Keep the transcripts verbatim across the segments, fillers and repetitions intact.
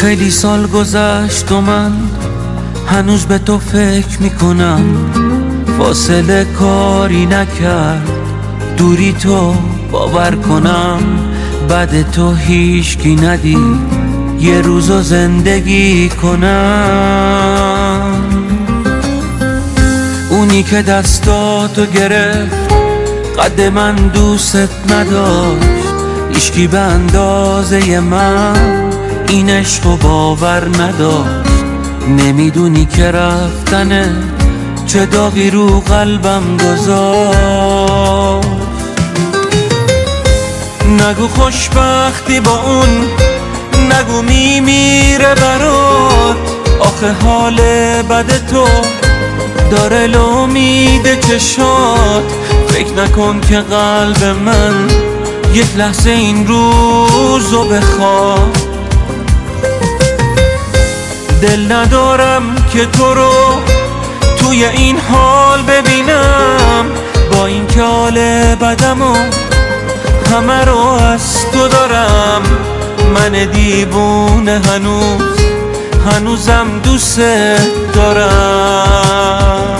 خیلی سال گذشت و من هنوز به تو فکر میکنم. فاصله کاری نکرد دوری تو باور کنم. بعد تو هیچکی ندید یه روزو زندگی کنم. اونی که دستاتو گرفت قد من دوست نداشت. هیچکی به اندازه من این عشقو باور نداشت. نمیدونی که رفتنه چه داغی رو قلبم گذاشت. نگو خوشبختی با اون، نگو میمیره برات. آخه حال بد تو داره لامید چشات. فکر نکن که قلب من یک لحظه این روزو بخواد. دل ندارم که تو رو توی این حال ببینم. با این که حال بدمو همه رو از تو دارم. من دیوونه هنوز هنوزم دوست دارم.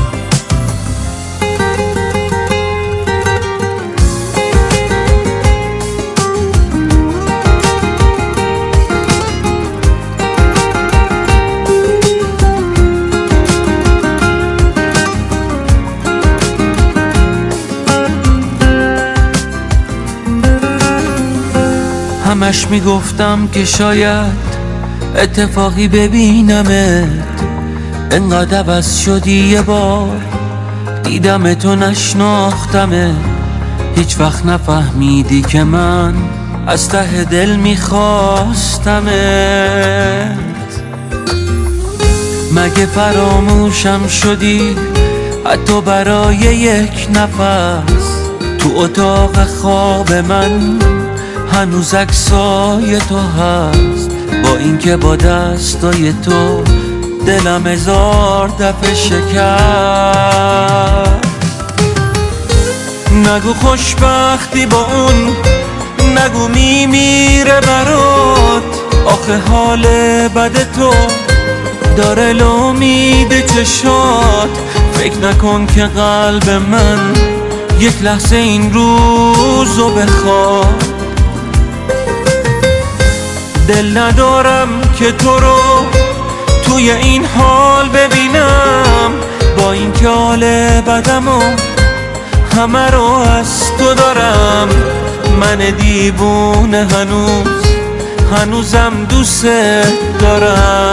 همش میگفتم که شاید اتفاقی ببینمت. انقدر عوض شدی یه بار دیدم تو نشناختمت. هیچ وقت نفهمیدی که من از ته دل میخواستمت. مگه فراموشم شدی حتی برای یک نفس؟ تو اتاق خواب من هنوز عکسای تو هست. با اینکه با دستای تو دلم هزار دفعه شکست. نگو خوشبختی با اون، نگو میمیره برات. آخه حال بد تو داره لامید چشات. فکر نکن که قلب من یک لحظه این روزو بخواد. دل ندارم که تو رو توی این حال ببینم. با این که حال بدمو همه رو از تو دارم. من دیوونه هنوز هنوزم دوست دارم.